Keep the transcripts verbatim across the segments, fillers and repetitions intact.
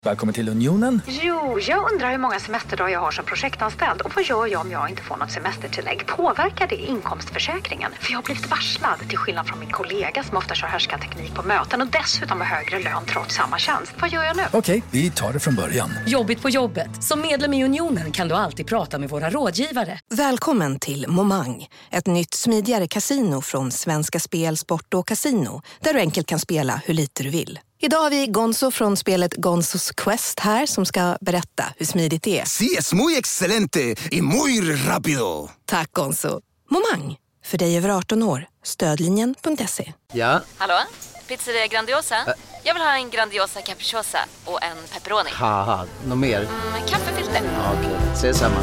Välkommen till Unionen. Jo, jag undrar hur många semesterdagar jag har som projektanställd. Och vad gör jag om jag inte får något semestertillägg? Påverkar det inkomstförsäkringen? För jag har blivit varslad, till skillnad från min kollega som ofta kör härskarteknik på möten och dessutom har högre lön trots samma tjänst. Vad gör jag nu? Okej, vi tar det från början. Jobbigt på jobbet. Som medlem i Unionen kan du alltid prata med våra rådgivare. Välkommen till Momang, ett nytt smidigare kasino från Svenska Spel, Sport och Casino, där du enkelt kan spela hur lite du vill. Idag har vi Gonzo från spelet Gonzos Quest här som ska berätta hur smidigt det är. Sí, es muy excelente y muy rápido. Tack Gonzo. Momang, för dig över arton år. Stödlinjen punkt se. Ja? Hallå? Pizzeria Grandiosa? Ä Jag vill ha en Grandiosa capriciosa och en pepperoni. Haha, något mer? Mm, kaffefilter. Ja, okej, okay. Ses samma.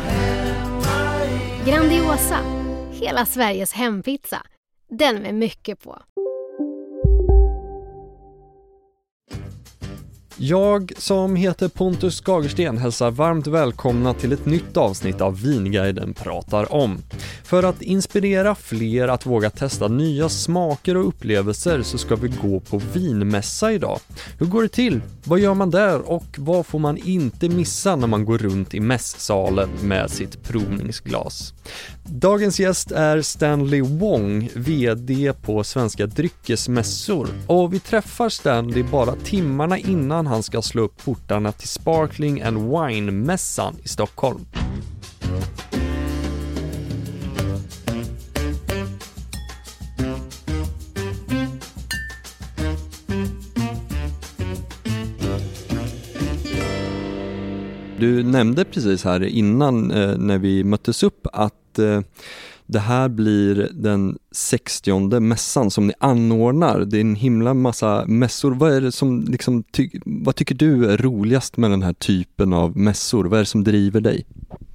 Grandiosa, hela Sveriges hempizza. Den med mycket på. Jag som heter Pontus Gagersten hälsar varmt välkomna till ett nytt avsnitt av Vinguiden pratar om. För att inspirera fler att våga testa nya smaker och upplevelser så ska vi gå på vinmässa idag. Hur går det till? Vad gör man där? Och vad får man inte missa när man går runt i mässsalen med sitt provningsglas? Dagens gäst är Stanley Wong, vd på Svenska dryckesmässor. Och vi träffar Stanley bara timmarna innan han ska slå upp portarna till Sparkling and Wine-mässan i Stockholm. Du nämnde precis här innan eh, när vi möttes upp att eh, det här blir den sextionde mässan som ni anordnar. Det är en himla massa mässor. Vad är det som liksom ty- vad tycker du är roligast med den här typen av mässor? Vad är det som driver dig?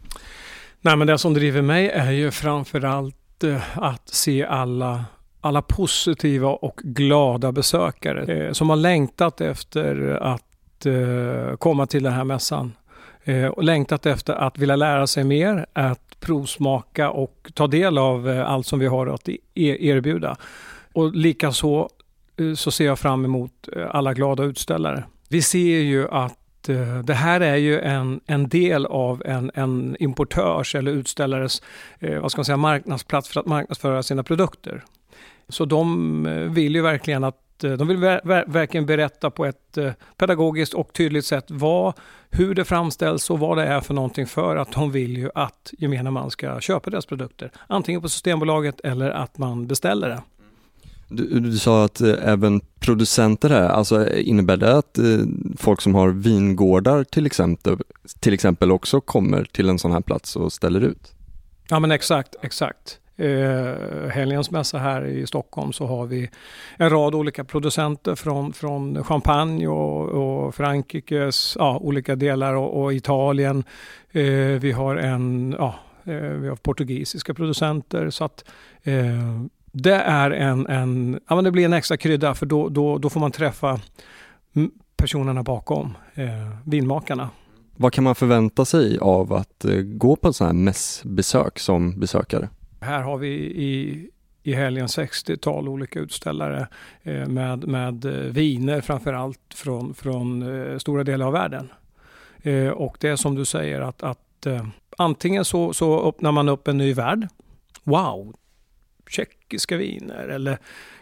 Nej, men det som driver mig är ju framförallt eh, att se alla alla positiva och glada besökare eh, som har längtat efter att eh, komma till den här mässan. Och längtat efter att vilja lära sig mer, att provsmaka och ta del av allt som vi har att erbjuda. Och likaså så ser jag fram emot alla glada utställare. Vi ser ju att det här är ju en, en del av en, en importörs eller utställares vad ska man säga, marknadsplats för att marknadsföra sina produkter. Så de vill ju verkligen att De vill ver- verkligen berätta på ett eh, pedagogiskt och tydligt sätt vad, hur det framställs och vad det är för någonting, för att de vill ju att gemene man ska köpa deras produkter. Antingen på Systembolaget eller att man beställer det. Du, du sa att eh, även producenter här, alltså innebär det att eh, folk som har vingårdar till exempel, till exempel också kommer till en sån här plats och ställer ut? Ja, men exakt, exakt. Eh, helgens mässa här i Stockholm så har vi en rad olika producenter från, från Champagne och, och Frankrikes ja, olika delar och, och Italien. Eh, vi har en ja, eh, vi har portugisiska producenter, så att eh, det är en, en ja, men det blir en extra krydda, för då, då, då får man träffa personerna bakom eh, vinmakarna. Vad kan man förvänta sig av att eh, gå på en sån här mässbesök som besökare? Här har vi i, i helgen sextiotal olika utställare eh, med, med viner framförallt från, från eh, stora delar av världen. Eh, och det är som du säger att, att eh, antingen så, så öppnar man upp en ny värld. Wow! Tjeckiska viner eller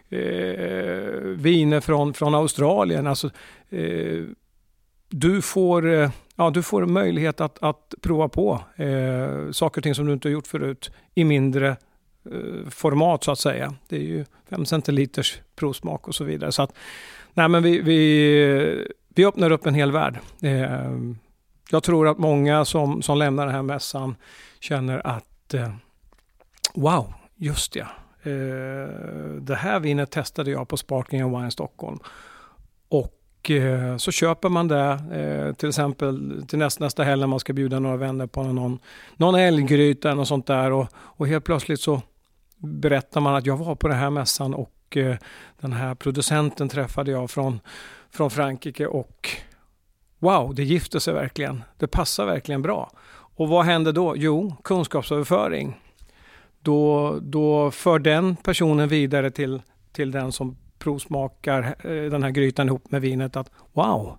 eh, viner från, från Australien. Alltså, eh, du får... Eh, Ja, du får möjlighet att, att prova på eh, saker och ting som du inte har gjort förut i mindre eh, format så att säga. Det är ju fem centiliters provsmak och så vidare. Så att, nej, men vi, vi, vi öppnar upp en hel värld. Eh, jag tror att många som, som lämnar den här mässan känner att eh, wow, just ja. Eh, det här vinet testade jag på Sparkling and Wine Stockholm. Och så köper man det till exempel till nästa, nästa helg när man ska bjuda några vänner på någon, någon älggryta och sånt där, och, och helt plötsligt så berättar man att jag var på den här mässan och den här producenten träffade jag från, från Frankrike och wow, det gifte sig verkligen, det passar verkligen bra. Och vad händer då? Jo, kunskapsöverföring. Då, då för den personen vidare till, till den som provsmakar den här grytan ihop med vinet att wow,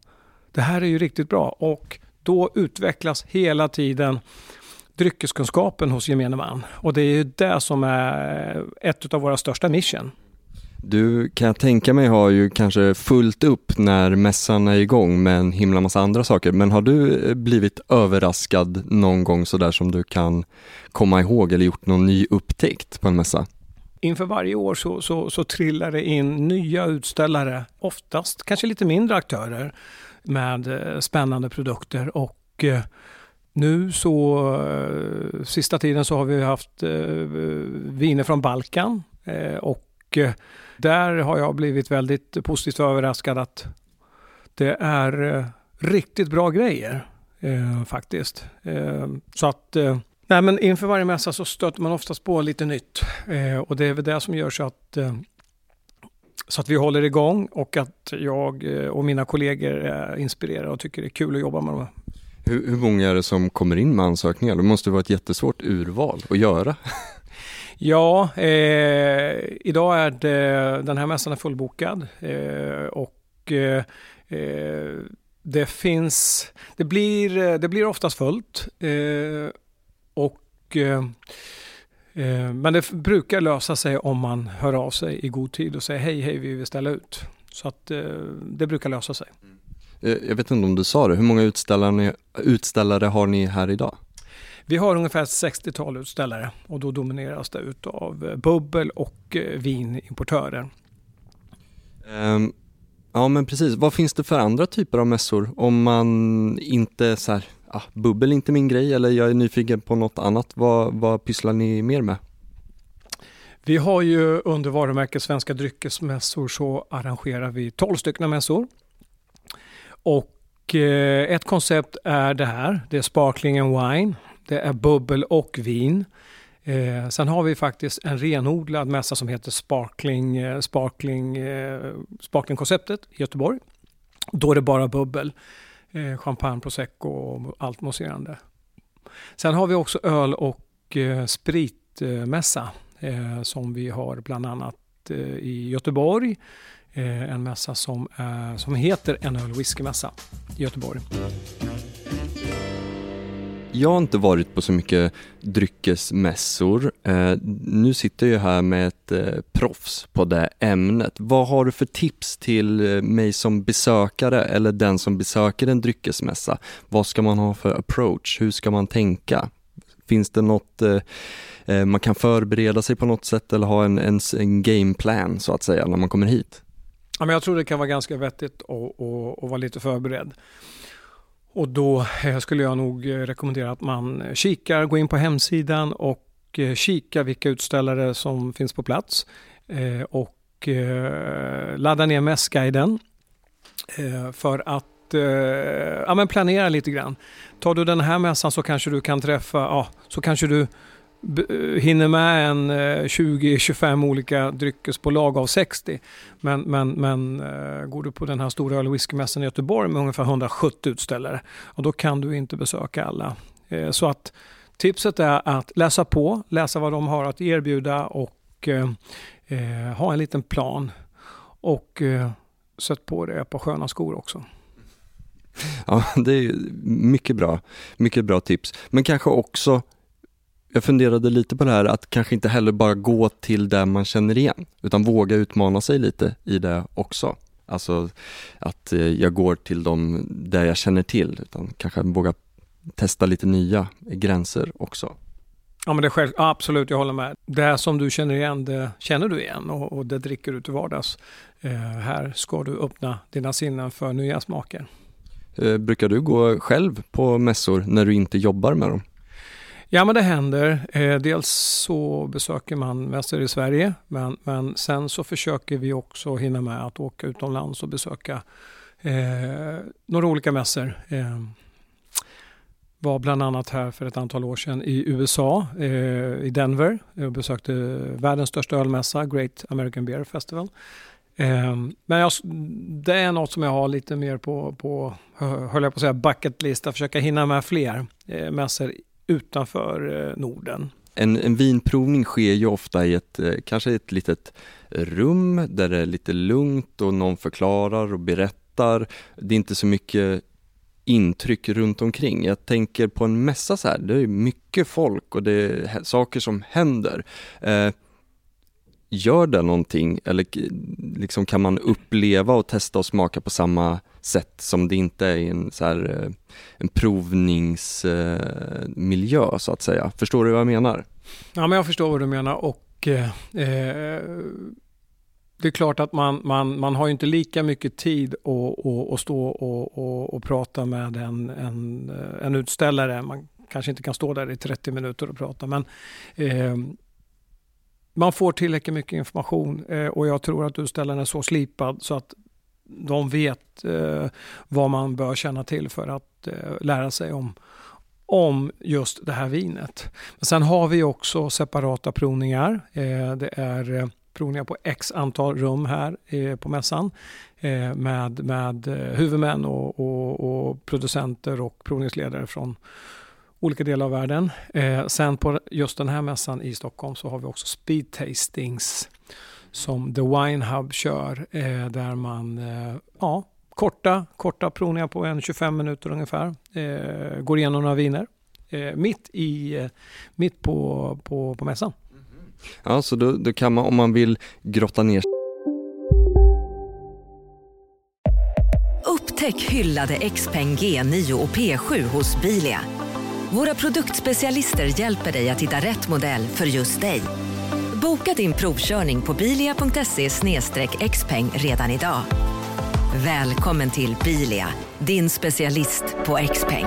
det här är ju riktigt bra. Och då utvecklas hela tiden dryckeskunskapen hos gemene man. Och det är ju det som är ett av våra största mission. Du, kan jag tänka mig, har ju kanske fullt upp när mässan är igång med en himla massa andra saker. Men har du blivit överraskad någon gång så där som du kan komma ihåg eller gjort någon ny upptäckt på en mässa? Inför varje år så, så, så trillar det in nya utställare, oftast kanske lite mindre aktörer med eh, spännande produkter. Och eh, nu så, eh, sista tiden så har vi haft eh, viner från Balkan eh, och eh, där har jag blivit väldigt positivt överraskad att det är eh, riktigt bra grejer eh, faktiskt. Eh, så att eh, nej, men inför varje mässa så stöter man oftast på lite nytt eh, och det är väl det som gör så att, eh, så att vi håller igång och att jag eh, och mina kollegor är inspirerade och tycker det är kul att jobba med dem. Hur, hur många är det som kommer in med ansökningar? Det måste vara ett jättesvårt urval att göra. Ja, eh, idag är det, den här mässan är fullbokad eh, och eh, det finns, det blir, det blir oftast fullt eh, och eh, eh, men det brukar lösa sig om man hör av sig i god tid och säger hej, hej, vi vill ställa ut. Så att eh, det brukar lösa sig. Jag vet inte om du sa det, hur många utställare, utställare har ni här idag? Vi har ungefär sextiotal utställare och då domineras det ut av bubbel- och vinimportörer. Um, ja men precis, vad finns det för andra typer av mässor om man inte så här, ah, bubbel är inte min grej eller jag är nyfiken på något annat, vad, vad pysslar ni mer med? Vi har ju under varumärket Svenska dryckesmässor så arrangerar vi tolv stycken mässor och eh, ett koncept är det här, det är sparkling and wine. Det är bubbel och vin. Eh, sen har vi faktiskt en renodlad mässa som heter Sparkling, eh, Sparkling, eh, Sparkling-konceptet i Göteborg. Då är det bara bubbel, eh, champagne, prosecco och allt mousserande. Sen har vi också öl- och eh, spritmässa eh, som vi har bland annat eh, i Göteborg. Eh, en mässa som, är, som heter en öl- och whiskymässa i Göteborg. Jag har inte varit på så mycket dryckesmässor. Eh, nu sitter jag här med ett eh, proffs på det ämnet. Vad har du för tips till eh, mig som besökare eller den som besöker en dryckesmässa? Vad ska man ha för approach? Hur ska man tänka? Finns det något eh, man kan förbereda sig på något sätt eller ha en, en, en gameplan så att säga när man kommer hit? Ja, men jag tror det kan vara ganska vettigt att, att, att vara lite förberedd. Och då skulle jag nog rekommendera att man kikar, går in på hemsidan och kikar vilka utställare som finns på plats och laddar ner mässguiden för att ja, men planera lite grann. Tar du den här mässan så kanske du kan träffa, ja, så kanske du hinner med en tjugo till tjugofem olika dryckesbolag av sextio. Men, men, men går du på den här stora öl- och whiskymässan i Göteborg med ungefär hundrasjuttio utställare och då kan du inte besöka alla. Så att tipset är att läsa på, läsa vad de har att erbjuda och eh, ha en liten plan och eh, sätt på det på sköna skor också. Ja, det är mycket bra, mycket bra tips. Men kanske också jag funderade lite på det här att kanske inte heller bara gå till där man känner igen utan våga utmana sig lite i det också. Alltså att jag går till dem där jag känner till utan kanske våga testa lite nya gränser också. Ja, men det är själv, absolut, jag håller med. Det som du känner igen, det känner du igen och, och det dricker du till vardags. Eh, här ska du öppna dina sinnen för nya smaker. Eh, brukar du gå själv på mässor när du inte jobbar med dem? Ja, men det händer. Eh, dels så besöker man mässor i Sverige men, men sen så försöker vi också hinna med att åka utomlands och besöka eh, några olika mässor. Eh, var bland annat här för ett antal år sedan i U S A, eh, i Denver. Jag besökte världens största ölmässa, Great American Beer Festival. Eh, men jag, det är något som jag har lite mer på, på höll jag på att säga, bucket list, att försöka hinna med fler eh, mässor utanför eh, Norden. En, en vinprovning sker ju ofta i ett, kanske ett litet rum där det är lite lugnt och någon förklarar och berättar pratar, det är inte så mycket intryck runt omkring. Jag tänker på en mässa så här, det är mycket folk och det är saker som händer. Eh, gör det någonting eller liksom kan man uppleva och testa och smaka på samma sätt som det inte är en, så här, en provningsmiljö eh, så att säga? Förstår du vad jag menar? Ja, men jag förstår vad du menar och eh, det är klart att man, man, man har ju inte lika mycket tid att, att, att stå och, och, och prata med en, en, en utställare. Man kanske inte kan stå där i trettio minuter och prata, men eh, man får tillräckligt mycket information eh, och jag tror att utställaren är så slipad så att de vet eh, vad man bör känna till för att eh, lära sig om, om just det här vinet. Men sen har vi också separata provningar. Eh, det är eh, provningar på x antal rum här eh, på mässan eh, med, med huvudmän och, och, och producenter och provningsledare från olika delar av världen. Eh, sen på just den här mässan i Stockholm så har vi också speed tastings som The Wine Hub kör eh, där man eh, ja, korta, korta provningar på en tjugofem minuter ungefär eh, går igenom några viner eh, mitt, i, eh, mitt på, på, på mässan. Ja, så då, då kan man, om man vill grotta ner. Upptäck hyllade Xpeng G nio och P sju hos Bilia. Våra produktspecialister hjälper dig att hitta rätt modell för just dig. Boka din provkörning på bilia punkt se slash xpeng redan idag. Välkommen till Bilia, din specialist på Xpeng.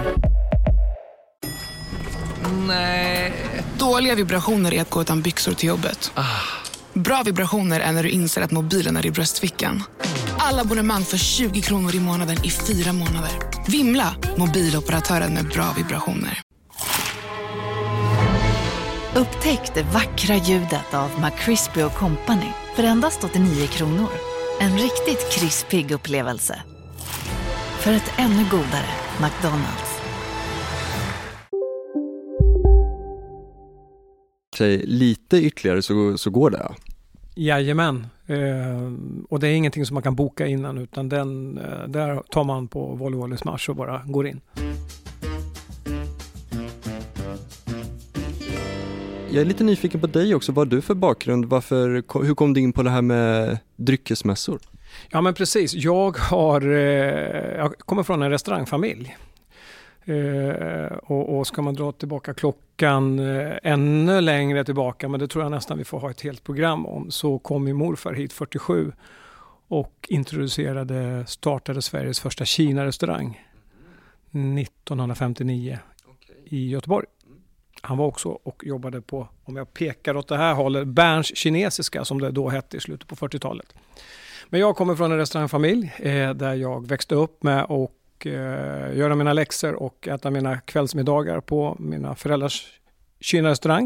Nej. Dåliga vibrationer är att gå utan byxor till jobbet. Ah. Bra vibrationer är när du inser att mobilen är i bröstfickan. Alla abonnemang för tjugo kronor i månaden i fyra månader. Vimla, mobiloperatören med bra vibrationer. Upptäck det vackra ljudet av McCrispy och Company för endast åttionio kronor. En riktigt krispig upplevelse. För ett ännu godare McDonald's. Säg lite ytterligare så, så går det. Jajamän. Eh, och det är ingenting som man kan boka innan utan den, eh, där tar man på Volvo eller Smash och bara går in. Jag är lite nyfiken på dig också. Vad har du för bakgrund? Varför, hur kom du in på det här med dryckesmässor? Ja men precis. Jag, har, eh, jag kommer från en restaurangfamilj. Eh, och, och ska man dra tillbaka klockan eh, ännu längre tillbaka, men det tror jag nästan vi får ha ett helt program om, så kom min morfar hit fyrtiosju och introducerade, startade Sveriges första Kina-restaurang nittonhundrafemtionio i Göteborg. Han var också och jobbade på, om jag pekar åt det här hållet, Berns kinesiska som det då hette i slutet på fyrtiotalet. Men jag kommer från en restaurangfamilj eh, där jag växte upp med och eh, göra mina läxor och äta mina kvällsmiddagar på mina föräldrars Kina-restaurang.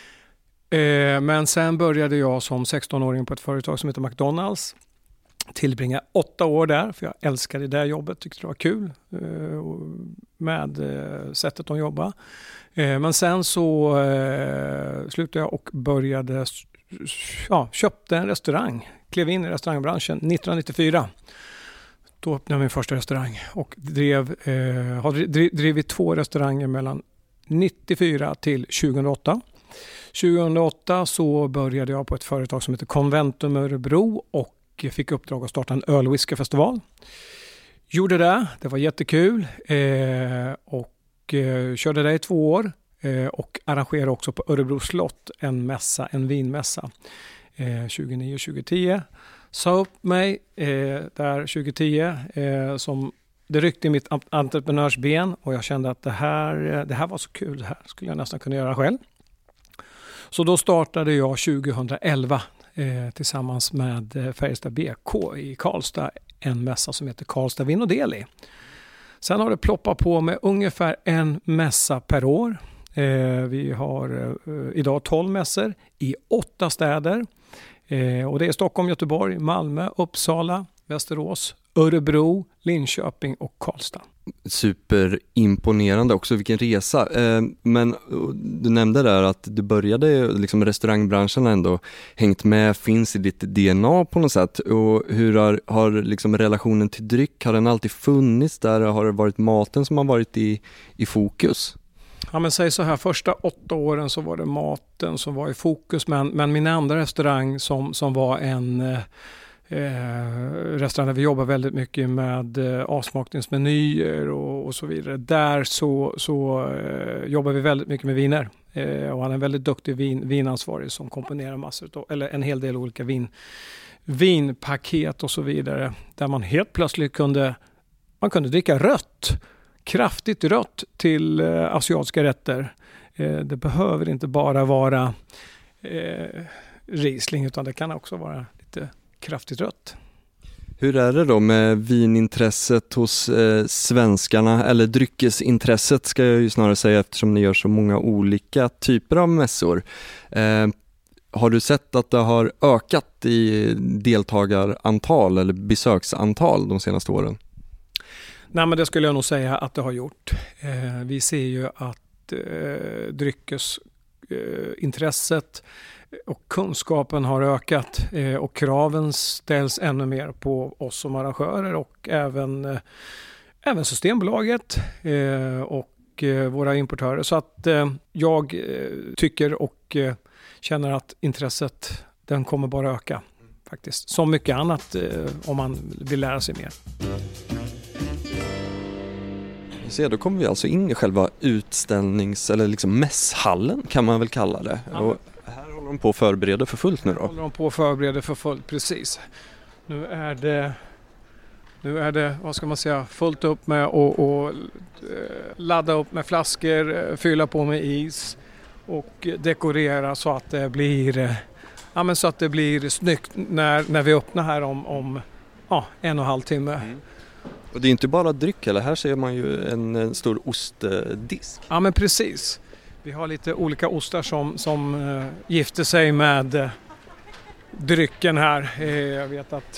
Eh, men sen började jag som sexton-åring på ett företag som heter McDonald's. Tillbringa åtta år där, för jag älskade det jobbet, tyckte det var kul eh, med eh, sättet de jobbar. Eh, men sen så eh, slutade jag och började, ja, köpte en restaurang, klev in i restaurangbranschen nittonhundranittiofyra. Då öppnade jag min första restaurang och drev, eh, har drivit två restauranger mellan nittiofyra till tjugohundraåtta. tjugohundraåtta så började jag på ett företag som heter Conventum Örebro och fick uppdrag att starta en öl-whisky-festival. Gjorde det, det var jättekul eh, och eh, körde det i två år eh, och arrangerade också på Örebro slott en mässa, en vinmässa eh, tjugonio tjugohundratio. Sa upp mig eh, där tjugohundratio eh, som det ryckte i mitt entreprenörsben och jag kände att det här, det här var så kul, det här skulle jag nästan kunna göra själv. Så då startade jag tjugohundraelva eh, tillsammans med Färjestad B K i Karlstad en mässa som heter Karlstad Vin och Deli. Sen har det ploppat på med ungefär en mässa per år. Eh, vi har eh, idag tolv mässor i åtta städer. Eh, och det är Stockholm, Göteborg, Malmö, Uppsala, Västerås, Örebro, Linköping och Karlstad. Superimponerande också, vilken resa. Eh, men du nämnde där att du började liksom restaurangbranschen ändå hängt med, finns i ditt D N A på något sätt. Och hur har, har liksom relationen till dryck, har den alltid funnits där? Har det varit maten som har varit i, i fokus? Ja, men säg så här, första åtta åren så var det maten som var i fokus, men, men min andra restaurang som, som var en eh, Eh, restaurang där vi jobbar väldigt mycket med eh, avsmakningsmenyer och, och så vidare. Där så, så eh, jobbar vi väldigt mycket med viner. Eh, och han är en väldigt duktig vin, vinansvarig som komponerar massor av, eller en hel del olika vin, vinpaket och så vidare. Där man helt plötsligt kunde, man kunde dricka rött, kraftigt rött till eh, asiatiska rätter. Eh, det behöver inte bara vara eh, Riesling, utan det kan också vara lite kraftigt rött. Hur är det då med vinintresset hos eh, svenskarna, eller dryckesintresset ska jag ju snarare säga, eftersom ni gör så många olika typer av mässor. Eh, har du sett att det har ökat i deltagarantal eller besöksantal de senaste åren? Nej, men det skulle jag nog säga att det har gjort. Eh, vi ser ju att eh, dryckesintresset eh, och kunskapen har ökat eh, och kraven ställs ännu mer på oss som arrangörer och även, eh, även Systembolaget eh, och eh, våra importörer. Så att eh, jag eh, tycker och eh, känner att intresset, den kommer bara öka faktiskt. Som mycket annat eh, om man vill lära sig mer. Så då kommer vi alltså in i själva utställnings- eller liksom mässhallen kan man väl kalla det. Ja. Och här håller de på att förbereda för fullt nu då? Håller de på att förbereda för fullt, precis. Nu är det, nu är det vad ska man säga, fullt upp med att ladda upp med flaskor, fylla på med is och dekorera så att det blir, ja, men så att det blir snyggt när, när vi öppnar här om, om ja, en och en halv timme. Mm. Och det är inte bara dryck, eller här ser man ju en, en stor ostdisk. Ja, men precis. Vi har lite olika ostar som, som uh, gifter sig med uh, drycken här. Uh, jag vet att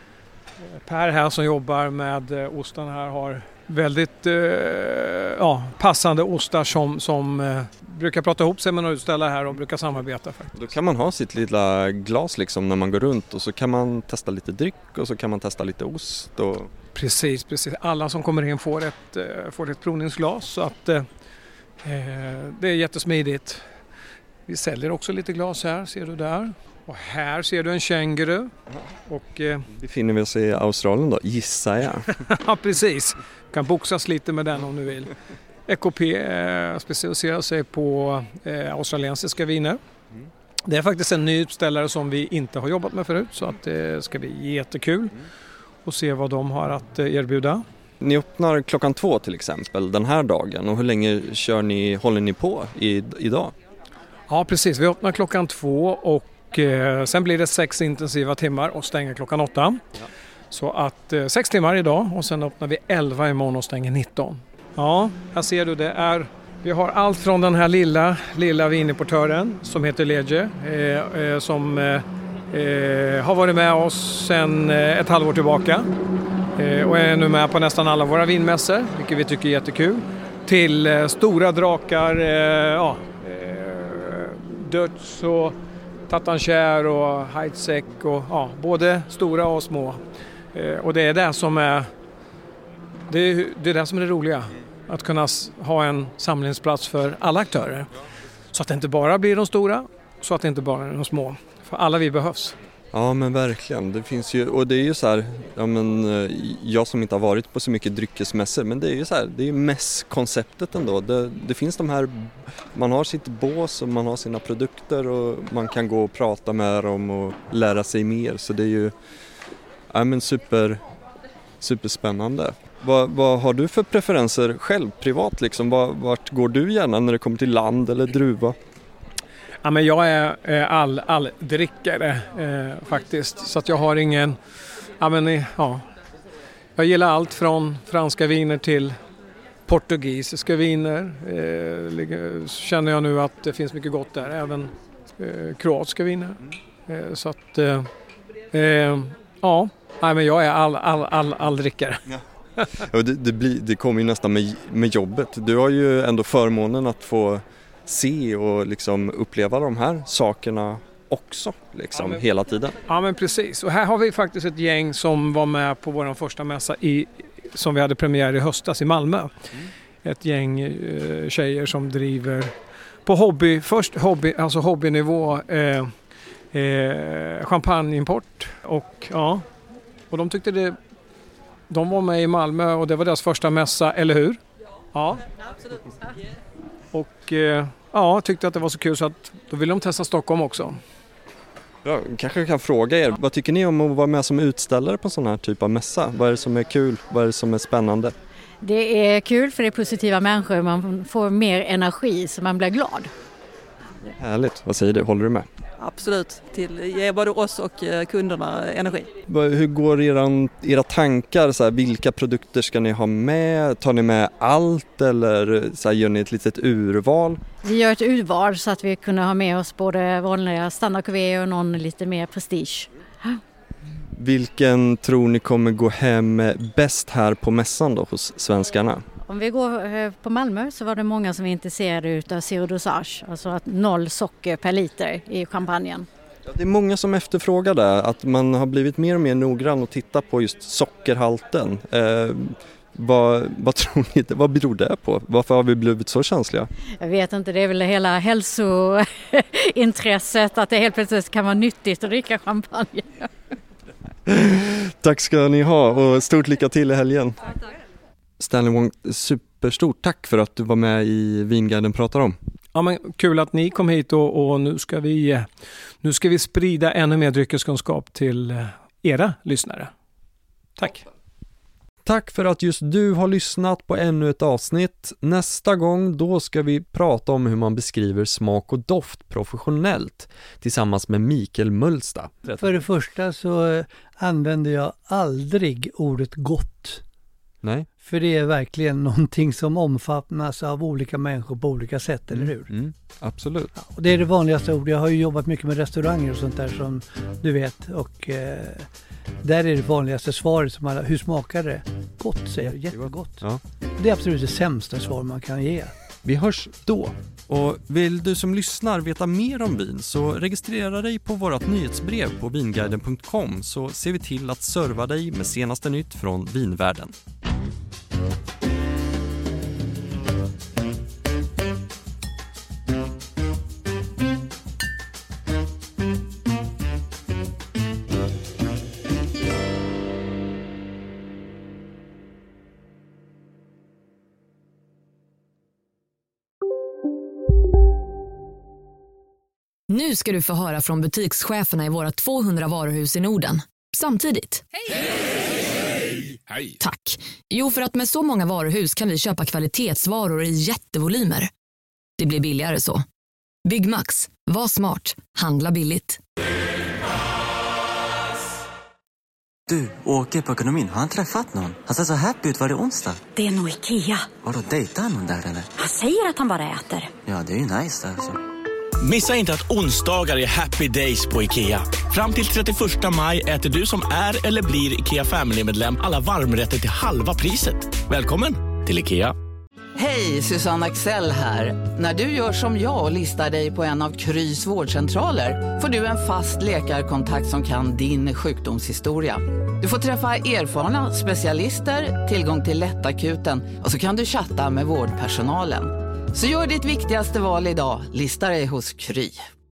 uh, Per här som jobbar med uh, ostan här har väldigt uh, ja, passande ostar som, som uh, brukar prata ihop sig med några utställare här och brukar samarbeta. Faktiskt. Då kan man ha sitt lilla glas liksom när man går runt och så kan man testa lite dryck och så kan man testa lite ost. Och... Precis, precis. Alla som kommer in får ett, uh, får ett provningsglas så att uh, det är jättesmidigt. Vi säljer också lite glas här, ser du där. Och här ser du en känguru. Och, eh... befinner vi oss i Australien då, gissar jag. Ja, precis. Du kan boxas lite med den om du vill. E K P eh, specialiserar sig på eh, australiensiska viner. Mm. Det är faktiskt en ny utställare som vi inte har jobbat med förut, så att det eh, ska bli jättekul mm. att se vad de har att eh, erbjuda. Ni öppnar klockan två till exempel den här dagen, och hur länge kör ni, håller ni på i, idag? Ja, precis. Vi öppnar klockan två och eh, sen blir det sex intensiva timmar och stänger klockan åtta. Ja. Så att eh, sex timmar idag och sen öppnar vi elva imorgon och stänger nitton. Ja, här ser du det är, vi har allt från den här lilla, lilla vinimportören som heter Ledje eh, eh, som eh, eh, har varit med oss sedan eh, ett halvår tillbaka. Och är nu med på nästan alla våra vinmässor, vilket vi tycker är jättekul. Till eh, stora drakar, eh, ja, eh, Dutch och Tatancher och Heidsieck och ja, både stora och små. Eh, och det är det som är det, är det är det som är det roliga. Att kunna ha en samlingsplats för alla aktörer. Så att det inte bara blir de stora, så att det inte bara är de små. För alla vi behövs. Ja, men verkligen. Det finns ju, och det är ju så här, ja, men jag som inte har varit på så mycket dryckesmässor, men det är ju så här, det är ju mässkonceptet ändå. Det, det finns de här, man har sitt bås och man har sina produkter och man kan gå och prata med dem och lära sig mer. Så det är ju, ja, men super, superspännande. Vad, vad har du för preferenser själv, privat liksom? Var, vart går du gärna när det kommer till land eller druva? Ja, men jag är all, all drickare eh, faktiskt, så att jag har ingen, ja, men, ja, jag gillar allt från franska viner till portugisiska viner, eh, känner jag nu att det finns mycket gott där, även eh, kroatiska viner, eh, så att eh, eh, ja, Nej, men jag är all, all, all, all drickare. Ja. Ja, det, det, blir, det kommer ju nästan med, med jobbet. Du har ju ändå förmånen att få se och liksom uppleva de här sakerna också liksom, ja, men, hela tiden. Ja, men precis. Och här har vi faktiskt ett gäng som var med på vår första mässa i, som vi hade premiär i höstas i Malmö. Mm. Ett gäng eh, tjejer som driver på hobby, först hobby, alltså hobbynivå eh, eh, champagneimport och ja, och de tyckte det, de var med i Malmö och det var deras första mässa, eller hur? Ja, absolut. Och eh, ja, tyckte att det var så kul så att då ville de testa Stockholm också. Ja, kanske kan fråga er, vad tycker ni om att vara med som utställare på sån här typ av mässa? Vad är det som är kul? Vad är det som är spännande? Det är kul för det är positiva människor, man får mer energi så man blir glad. Härligt, vad säger du? Håller du med? Absolut, till ge både oss och kunderna energi. Hur går era, era tankar? Så här, vilka produkter ska ni ha med? Tar ni med allt eller så här, gör ni ett litet urval? Vi gör ett urval så att vi kunna ha med oss både vanliga standardkuvé och någon lite mer prestige. Vilken tror ni kommer gå hem bäst här på mässan då hos svenskarna? Om vi går på Malmö så var det många som var intresserade av zero dosage, alltså att noll socker per liter i champagnen. Det är många som efterfrågar det, att man har blivit mer och mer noggrann och titta på just sockerhalten. Eh, vad, vad tror ni, vad beror det på? Varför har vi blivit så känsliga? Jag vet inte, det är väl hela hälsointresset att det helt plötsligt kan vara nyttigt att dricka champagne. Tack ska ni ha och stort lycka till i helgen. Tack, tack. Stanley Wong, superstort tack för att du var med i Vinguiden pratar om. Ja, men kul att ni kom hit och, och nu, ska vi, nu ska vi sprida ännu mer dryckeskunskap till era lyssnare. Tack. Tack för att just du har lyssnat på ännu ett avsnitt. Nästa gång då ska vi prata om hur man beskriver smak och doft professionellt tillsammans med Mikael Mölsta. För det första så använder jag aldrig ordet gott. Nej. För det är verkligen någonting som omfattas av olika människor på olika sätt, eller hur? Mm, absolut. Ja, och det är det vanligaste ordet. Jag har ju jobbat mycket med restauranger och sånt där som du vet. Och eh, där är det vanligaste svaret som alla, hur smakar det? Gott, säger jag. Jättegott. Ja. Det är absolut det sämsta svar man kan ge. Vi hörs då. Och vill du som lyssnar veta mer om vin så registrera dig på vårt nyhetsbrev på vinguiden punkt com så ser vi till att serva dig med senaste nytt från vinvärlden. Nu ska du få höra från butikscheferna i våra tvåhundra varuhus i Norden. Samtidigt. Hej! Hej! Hej! Tack. Jo, för att med så många varuhus kan vi köpa kvalitetsvaror i jättevolymer. Det blir billigare så. Byggmax. Var smart. Handla billigt. Du, åker på ekonomin. Har han träffat någon? Han ser så happy ut. Var det onsdag? Det är nog Ikea. Vadå, dejtar han någon där eller? Han säger att han bara äter. Ja, det är ju nice där alltså. Missa inte att onsdagar är happy days på IKEA. Fram till trettioförsta maj äter du som är eller blir IKEA Family-medlem alla varmrätter till halva priset. Välkommen till IKEA. Hej, Susanne Axel här. När du gör som jag och listar dig på en av Krys vårdcentraler får du en fast läkarkontakt som kan din sjukdomshistoria. Du får träffa erfarna specialister, tillgång till lättakuten och så kan du chatta med vårdpersonalen. Så gör ditt viktigaste val idag, lista dig hos Kry.